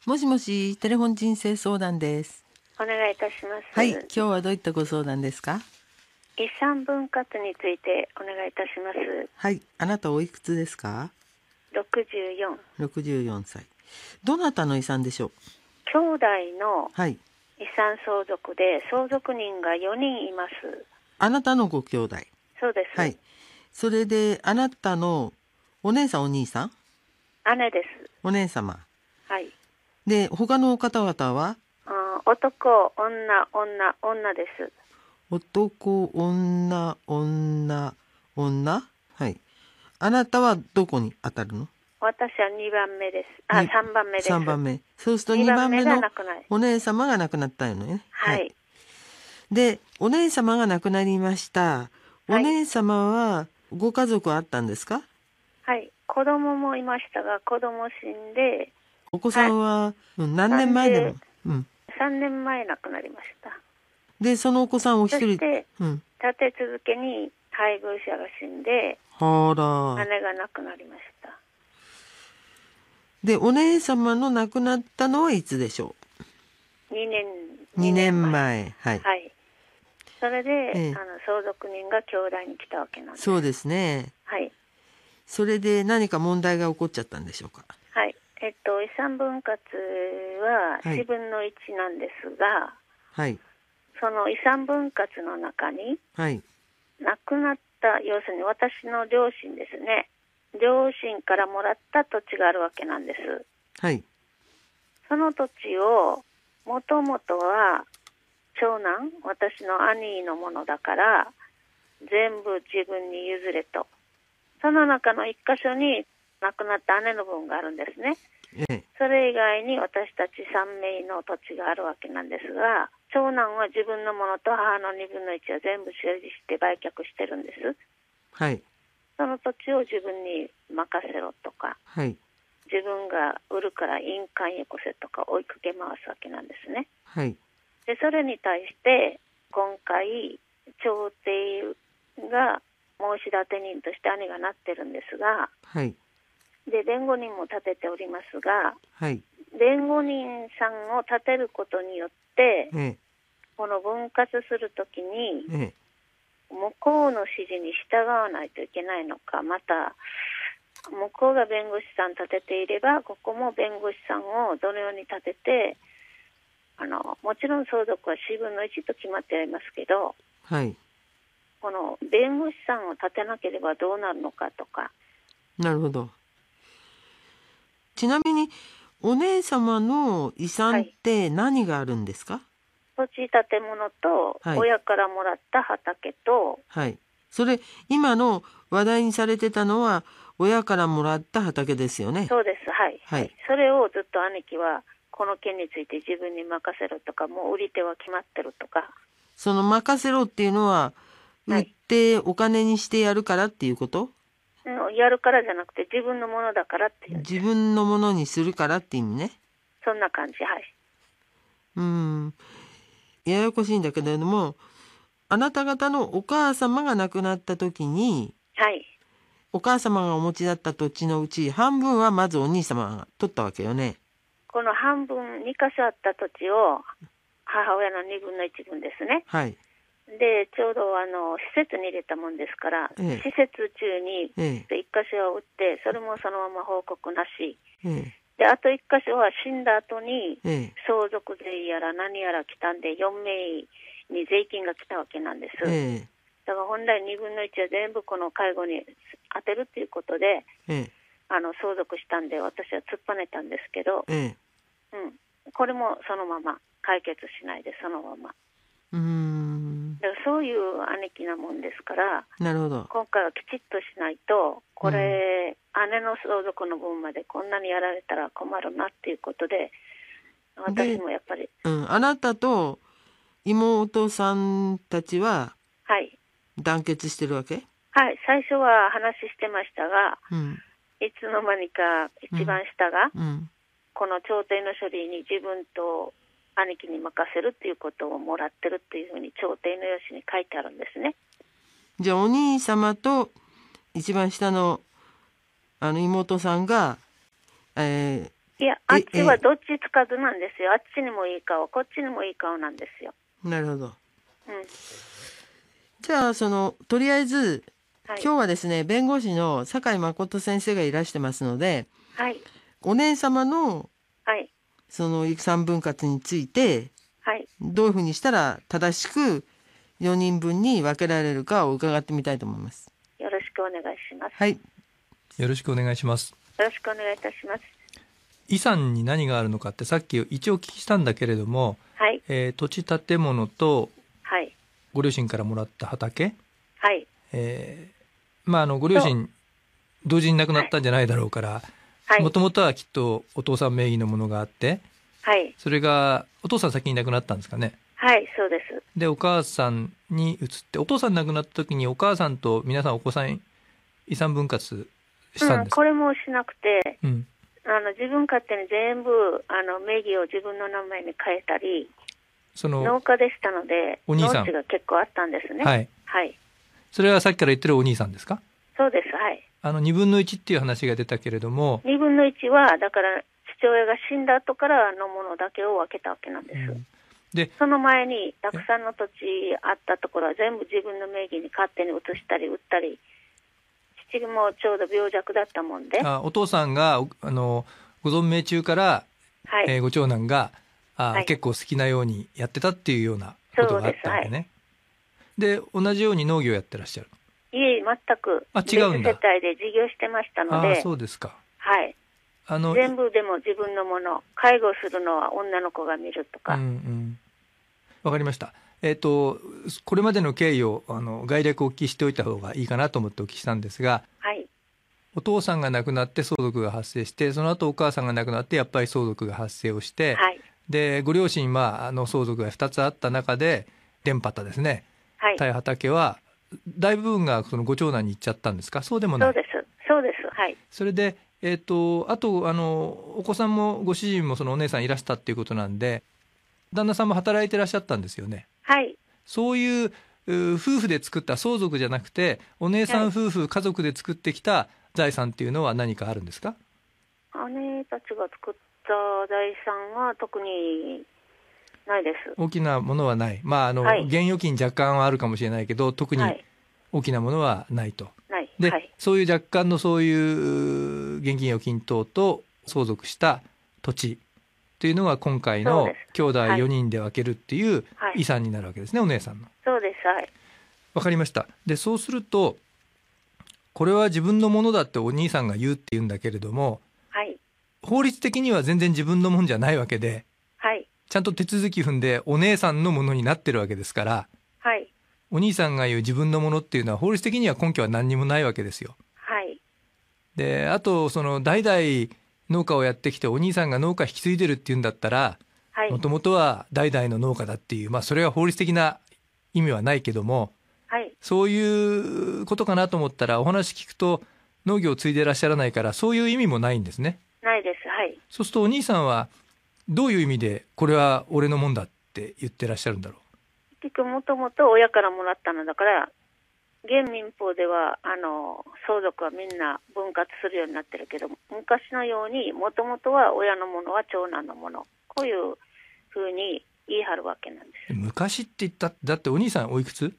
もしもし、テレフォン人生相談です。 お願いいたします。 はい、今日はどういったご相談ですか？ 遺産分割についてお願いいたします。 はい、あなたおいくつですか 64。 64歳。どなたの遺産でしょう？ 兄弟のはい。 遺産相続で相続人が4人います。 あなたのご兄弟。 そうです。 はい。それで、あなたのお姉さんお兄さん？ 姉です。 お姉様。 はい。 で、他の方々は？ 男、女です。 男、女、女。はい。あなたはどこに当たるの？ 私は2番目です。3番目です。 3番目。そうすると 2 2 番目番目のが亡くなり。 お姉様が亡くなったよね。 はい。 で、お姉様が亡くなりました。おはい。 姉様はご家族はあったんですか？ はい。子供もいましたが、子供死んで、 お子さんは、何年前でも、 3年前亡くなりました。 で、そのお子さんお一人。 そして、立て続けに配偶者が死んで、 はら。 姉が亡くなりました。 で、お姉様の亡くなったのはいつでしょ 2年う？2年前。はい。 はい。それで、 ええ相続人が兄弟に来たわけなんです。 そうですね。 はい。 それで何か問題が起こっちゃったんでしょうか？ はい。遺産分割ははい 4分の1なんですが、 はい。 その遺産分割の中に、 はい。 亡くなった、要するに私の両親ですね。両親からもらった土地があるわけなんです。 はい。 その土地を、もともとは、長男、私の兄のものだから、全部自分に譲れと。その中の一箇所に亡くなった姉の分があるんですね。 ええ。 それ以外に私たち3名の土地があるわけなんですが、長男は自分のものと母の2分の1は全部所持して売却してるんです。 はい。 その土地を自分に任せろとか、 はい。 自分が売るから印鑑よこせとか追いかけ回すわけなんですね。 はい。 で、それに対して今回調停が申し立て人として兄がなってるんですが、 はい。 で弁護人も立てておりますが、 はい。 弁護人さんを立てることによってええ。 この分割するときにええ。 向こうの指示に従わないといけないのか、また向こうが弁護士さん立てていればここも弁護士さんをどのように立てて、もちろん相続は4分の1と決まってありますけど、 はい。 この弁護士さんを立てなければどうなるのかとか。 なるほど。ちなみにお姉様の遺産って何があるんですか？ 土地建物とはい親からもらった畑と、 はい。それ今の話題にされてたのは親からもらった畑ですよね。 そうです。はい、 はい。 それをずっと兄貴はこの件について自分に任せろとか、もう売り手は決まってるとか。 その任せろっていうのは売ってお金にしてやるからっていうこと？ やるからじゃなくて自分のものだからっていう。 自分のものにするからって意味ね。 そんな感じ。はい。 ややこしいんだけれども、あなた方のお母様が亡くなった時に、 はい。 お母様がお持ちだった土地のうち半分はまずお兄様が取ったわけよね。 この半分2箇所あった土地を母親の2分の1分ですね。 はい。 でちょうど施設に入れたもんですから、 ええ、 施設中にええ、 1箇所を売って、それもそのまま報告なしええ、 で、あと1箇所は死んだ後にええ、 相続税やら何やら来たんで4名に税金が来たわけなんです。 ええ、 だから本来2分の1は全部この介護に当てるっていうことでええ、 相続したんで、私は突っぱねたんですけど、 ええ、 これもそのまま解決しないでそのまま。だからそういう兄貴なもんですから、 なるほど。 今回はきちっとしないと、これ、姉の相続の分までこんなにやられたら困るなっていうことで、私もやっぱり。 あなたと妹さんたちは団結してるわけ？ はい、最初は話してましたが、いつの間にか一番下が、この調停の処理に自分と兄貴に任せるっていうことをもらってるっていうふうに調停の用紙に書いてあるんですね。 じゃあお兄様と一番下の妹さんが、 いや、あっちはどっちつかずなんですよ。あっちにもいい顔、こっちにもいい顔なんですよ。 なるほど。 うん。 じゃあとりあえず、 はい。 今日はですね、弁護士の酒井誠先生がいらしてますので、 はい。 お姉様のはい。 遺産分割について、 はい。 どういうふうにしたら正しく4人分に分けられるかを伺ってみたいと思います。 よろしくお願いします。 はい。 よろしくお願いします。 よろしくお願いいたします。 遺産に何があるのかってさっき一応お聞きしたんだけれども、 はい。 土地建物とはい。 ご両親からもらった畑、 はい。 ご両親同時に亡くなったんじゃないだろうからはい。 もともとはきっとお父さん名義のものがあって、 はい。 それがお父さん先に亡くなったんですかね。 はい、そうです。 でお母さんに移って、お父さん亡くなった時にお母さんと皆さんお子さん遺産分割したんですか。 これもしなくて、 うん、 自分勝手に全部名義を自分の名前に変えたり、農家でしたのでお兄さん農地が結構あったんですね。 はい、 はい。 それはさっきから言ってるお兄さんですか。 そうです。はい。 2分の1っていう話が出たけれども、 2分の1はだから父親が死んだ後からのものだけを分けたわけなんです。 でその前にたくさんの土地あったところは全部自分の名義に勝手に移したり売ったり、父もちょうど病弱だったもんで、 お父さんがご存命中から、 はい。 ご長男がはい、 結構好きなようにやってたっていうようなことがあったわけね。で同じように農業やってらっしゃる。 いえ、全く違うんだ。 別世帯で事業してましたので。 そうですか。 はい。全部でも自分のもの、介護するのは女の子が見るとか。 わかりました。これまでの経緯を概略お聞きしておいた方がいいかなと思ってお聞きしたんですが、 はい。 お父さんが亡くなって相続が発生して、その後お母さんが亡くなってやっぱり相続が発生をして、 はい。 でご両親は相続が2つあった中で田畑ですね、 はい、 田畑は大部分がそのご長男に行っちゃったんですか。そうでもない。 そうです。そうです。はい。 それであとお子さんもご主人もそのお姉さんいらしたっていうことなんで、旦那さんも働いてらっしゃったんですよね。 はい。 そういう夫婦で作った相続じゃなくて、お姉さん夫婦、家族で作ってきた財産っていうのは何かあるんですか。 姉たちが作った財産は特にないです。 大きなものはない。現預金若干はあるかもしれないけど、特に大きなものはないと。 ない。 で、そういう若干のそういう現金預金等と相続した土地というのが今回の兄弟4人で分けるっていう遺産になるわけですね、お姉さんの。 そうです。はい。 わかりました。でそうすると、これは自分のものだってお兄さんが言うって言うんだけれども、 はい、 法律的には全然自分のもんじゃないわけで、 はい、 ちゃんと手続き踏んでお姉さんのものになってるわけですから、 はい、 お兄さんが言う自分のものっていうのは法律的には根拠は何にもないわけですよ。 はい、 であと代々農家をやってきてお兄さんが農家引き継いでるっていうんだったら、もともとは代々の農家だっていう、それは法律的な意味はないけども、はい、そういうことかなと思ったら、お話聞くと農業を継いでいらっしゃらないから、そういう意味もないんですね。 ないです。はい。 そうするとお兄さんはどういう意味でこれは俺のもんだって言ってらっしゃるんだろう。 結局もともと親からもらったのだから、現民法では相続はみんな分割するようになってるけど、昔のようにもともとは親のものは長男のもの、こういうふうに言い張るわけなんです。 昔って言ったって、だってお兄さんおいくつ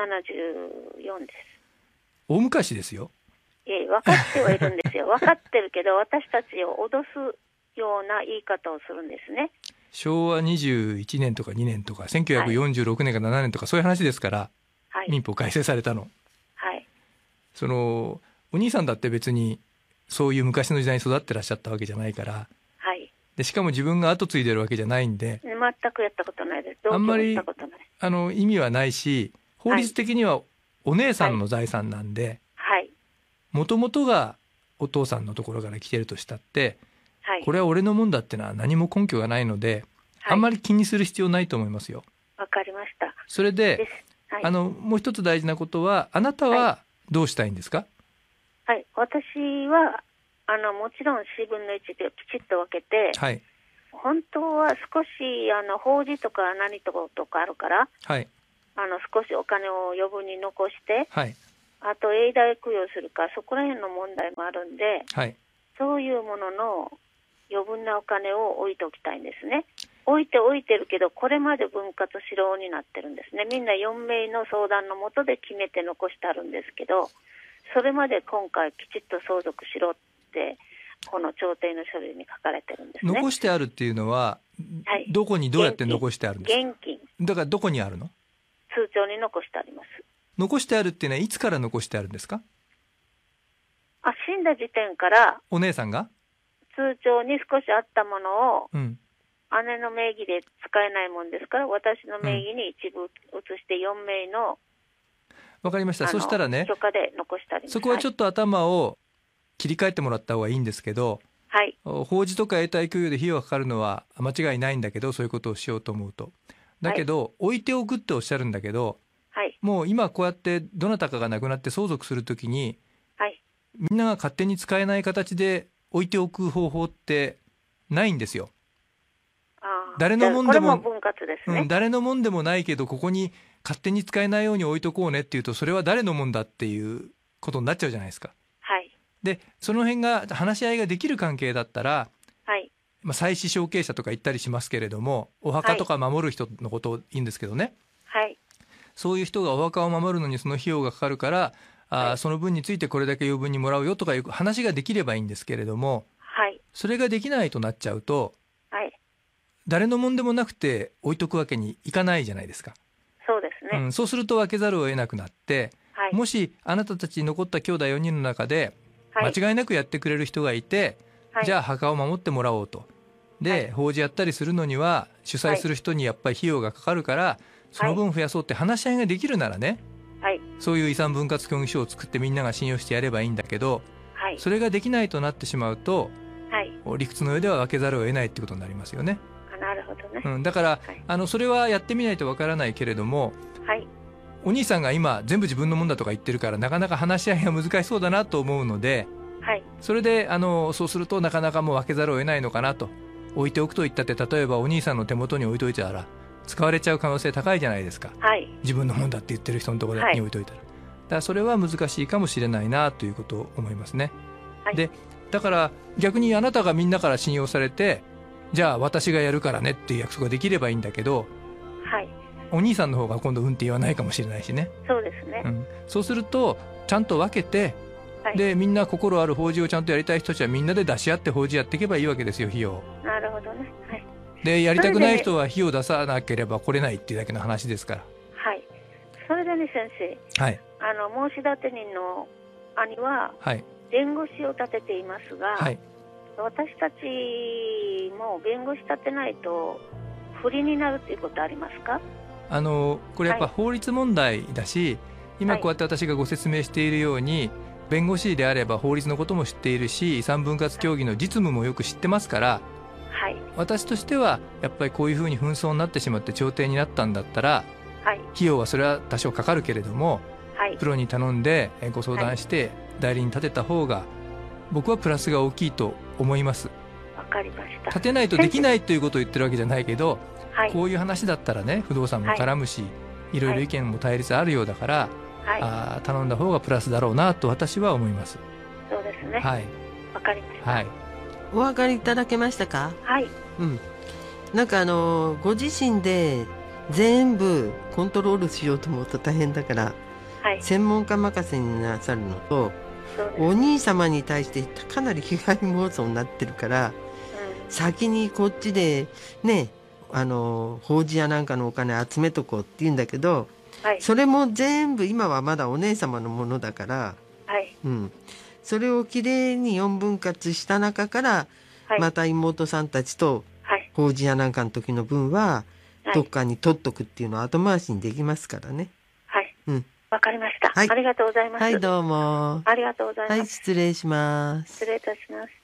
？74です。 大昔ですよ。 分かってはいるんですよ。分かってるけど、私たちを脅すような言い方をするんですね。 昭和21年とか2年とか1946年か7年とか、そういう話ですから、はい、民法改正されたの。 はい。 お兄さんだって別にそういう昔の時代に育ってらっしゃったわけじゃないから、 はい、 でしかも自分が後継いでるわけじゃないんで、 全くやったことないです。 あんまり意味はないし、法律的にはお姉さんの財産なんで、もともとがお父さんのところから来てるとしたって、はい、これは俺のもんだってのは何も根拠がないので、はい、あんまり気にする必要ないと思いますよ。 わかりました。 それで、はい、もう一つ大事なことは、あなたはどうしたいんですか？ はい、私はもちろん4分の1できちっと分けて、はい、本当は少し法事とか何とかあるから、はい、少しお金を余分に残して、はい、あと永代供養するか、そこら辺の問題もあるんで、はい、そういうものの余分なお金を置いておきたいんですね。置いてるけど、これまで分割しろになってるんですね。みんな4名の相談のもとで決めて残してあるんですけど、それまで今回きちっと相続しろってこの調停の書類に書かれてるんですね。 残してあるっていうのは、 はい、 どこにどうやって残してあるんですか？ 現金。 だからどこにあるの？ 通帳に残してあります。 残してあるっていうのはいつから残してあるんですか？ 死んだ時点からお姉さんが通帳に少しあったものを、 うん、 姉の名義で使えないもんですから、私の名義に一部移して4名の、 わかりました。そしたらね、 許可で残してあります。 そこはちょっと頭を切り替えてもらった方がいいんですけど、 はい、 法事とか永代供養で費用がかかるのは間違いないんだけど、そういうことをしようと思うと。だけど、置いておくっておっしゃるんだけど、 はい、 もう今こうやってどなたかが亡くなって相続するときに、 はい、 みんなが勝手に使えない形で置いておく方法ってないんですよ。誰のもんでも、 これも分割ですね。 誰のもんでもないけど、ここに勝手に使えないように置いとこうねっていうと、それは誰のもんだっていうことになっちゃうじゃないですか。 はい。 で、その辺が話し合いができる関係だったら、 はい。 祭祀承継者とか言ったりしますけれども、お墓とか守る人のことをいいんですけどね、 はい、 そういう人がお墓を守るのにその費用がかかるから、はい、その分についてこれだけ余分にもらうよとかいう話ができればいいんですけれども、 はい、 それができないとなっちゃうと、 はい、 誰のもんでもなくて置いとくわけにいかないじゃないですか。 そうですね、 そうすると分けざるを得なくなって、 はい、 もしあなたたち残った兄弟4人の中で間違いなくやってくれる人がいて、はい、じゃあ墓を守ってもらおうと。で、はい、法事やったりするのには主催する人にやっぱり費用がかかるから、はい、その分増やそうって話し合いができるならね、はい、そういう遺産分割協議書を作ってみんなが信用してやればいいんだけど、はい、それができないとなってしまうと、はい、理屈の上では分けざるを得ないってことになりますよね。 なるほどね、 だから、 はい、 それはやってみないと分からないけれども、はい、お兄さんが今全部自分のもんだとか言ってるから、なかなか話し合いが難しそうだなと思うので、はい、それでそうするとなかなかもう分けざるを得ないのかなと。置いておくと言ったって、例えばお兄さんの手元に置いといたら使われちゃう可能性高いじゃないですか、はい、自分のもんだって言ってる人のところに置いといたら、だからそれは難しいかもしれないなということを思いますね、はい、でだから逆にあなたがみんなから信用されて、じゃあ私がやるからねっていう約束ができればいいんだけど、はい、お兄さんの方が今度うんって言わないかもしれないしね。 そうですね、 そうするとちゃんと分けて、はい、でみんな心ある法事をちゃんとやりたい人たちはみんなで出し合って法事やっていけばいいわけですよ、費用。 なるほどね、はい、 でやりたくない人は費用出さなければ来れないっていうだけの話ですから。 はい、それでね先生、はい、申立人の兄は弁護士を立てていますが、はい、私たちも弁護士立てないと不利になるっていうことありますか？ これやっぱ法律問題だし、はい、今こうやって私がご説明しているように、弁護士であれば法律のことも知っているし、遺産分割協議の実務もよく知ってますから、はい、私としてはやっぱりこういうふうに紛争になってしまって調停になったんだったら、はい、費用はそれは多少かかるけれども、はい、プロに頼んでご相談して代理人立てた方が僕はプラスが大きいと思います。 わかりました。 立てないとできないということを言ってるわけじゃないけど、はい、こういう話だったらね、不動産も絡むし、はい、いろいろ意見も対立あるようだから、はい、頼んだ方がプラスだろうなと私は思います。 そうですね、 はい、 わかりました、 はい、お分かりいただけましたか？ はい、 なんかご自身で全部コントロールしようと思うと大変だから、はい、専門家任せになさるのと、お兄様に対してかなり被害妄想になってるから、先にこっちでね、法事やなんかのお金集めとこうって言うんだけど、はい、それも全部今はまだお姉様のものだから、はい、それをきれいに4分割した中から、はい、また妹さんたちと法事やなんかの時の分はどっかに取っとくっていうのは後回しにできますからね。 はい、わかりました、はい、ありがとうございます。 はい、どうもありがとうございます。 はい、失礼します。 失礼いたします。